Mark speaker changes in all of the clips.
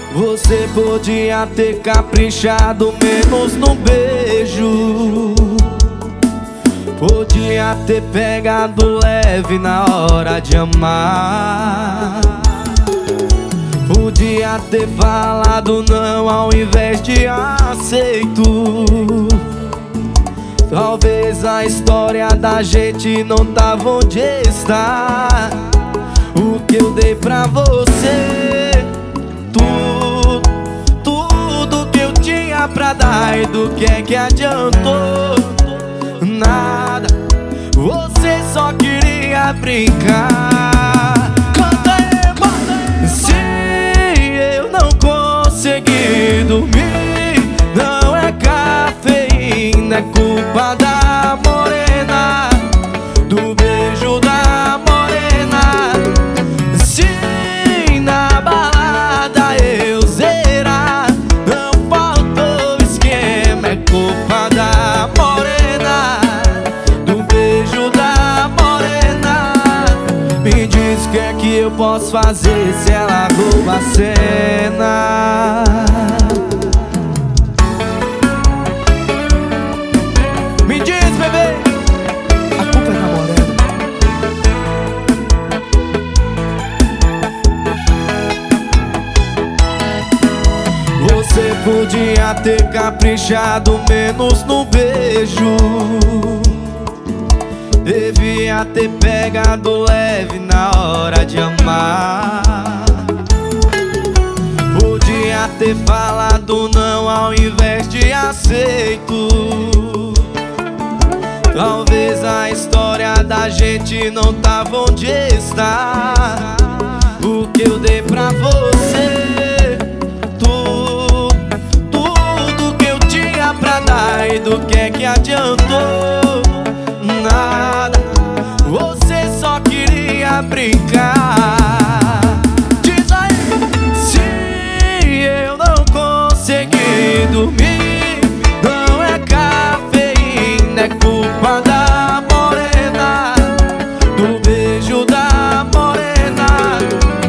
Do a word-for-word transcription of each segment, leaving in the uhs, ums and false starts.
Speaker 1: Você podia ter caprichado menos no beijo, podia ter pegado leve na hora de amar, podia ter falado não ao invés de aceito. Talvez a história da gente não tava onde está. O que eu dei pra você, tudo, tudo que eu tinha pra dar, e do que é que adiantou? Nada, você só queria brincar. Canta aí, bota! Se eu não conseguir dormir, não é cafeína, é culpa da morena, do beijo da morena. Se na balada eu zerar, não faltou esquema, é culpa da morena, do beijo da morena. Me diz o que é que eu posso fazer se ela rouba a cena. Me diz, bebê, a culpa é da morena. Você podia ter caprichado menos no beijo, devia ter pegado leve na hora de amar, podia ter falado não ao invés de aceito. Talvez a história da gente não tava onde está. O que eu dei pra você, tudo, tudo que eu tinha pra dar, e do que é que adiantou? Nada, você só queria brincar. Diz aí, se eu não conseguir dormir, não é cafeína, é culpa da morena, do beijo da morena.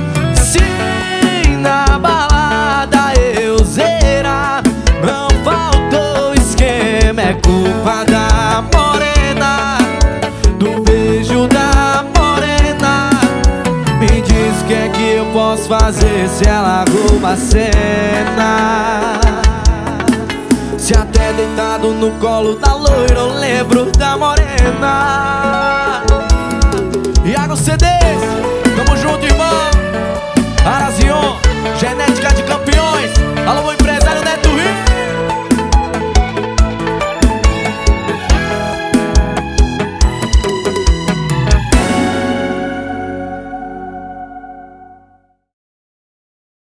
Speaker 1: Se na balada eu zerar, não faltou esquema, é culpa da morena, do beijo da morena. Me diz o que é que eu posso fazer se ela rouba a cena. Se até deitado no colo da loira eu lembro da morena. Iago C D